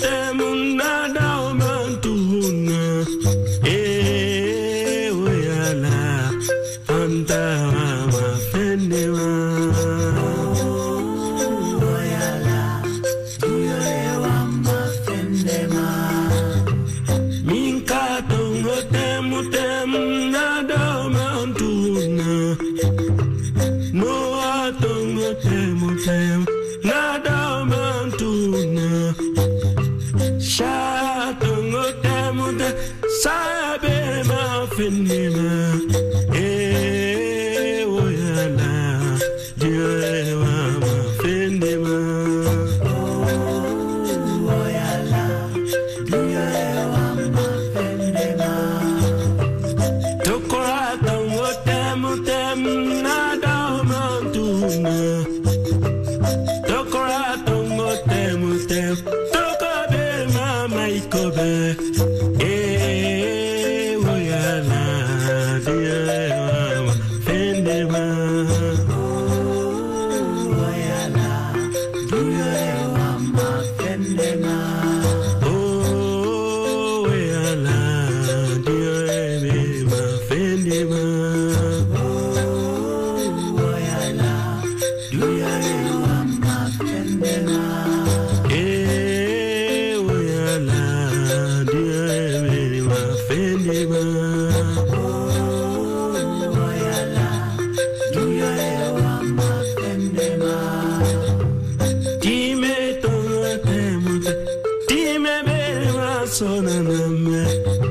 temu nada mantuna. Oyala, anta ma fendewa. Oyala, tuyewa ma fendema. Minka tongo temu nada mantuna. No atongo temu nada mantuna. Shatongo temu sabe ma fenema. Oyala, tuyewa ma fendema. Oyala, tuyewa ma fendema. Tokora tongo temu nada mantuna. Tokora tongo temu tokobe mama ikobe. Oyala, tuyewa ma fendema. Oyala, tuyewa ma fendema. Oyala, tuyewa ma fendema. Oyala, tuyewa ma fendema. Oyala, tuyewa ma fendema. Oyala, tuyewa ma fendema. Time tongo temu, time bere ma sonaname.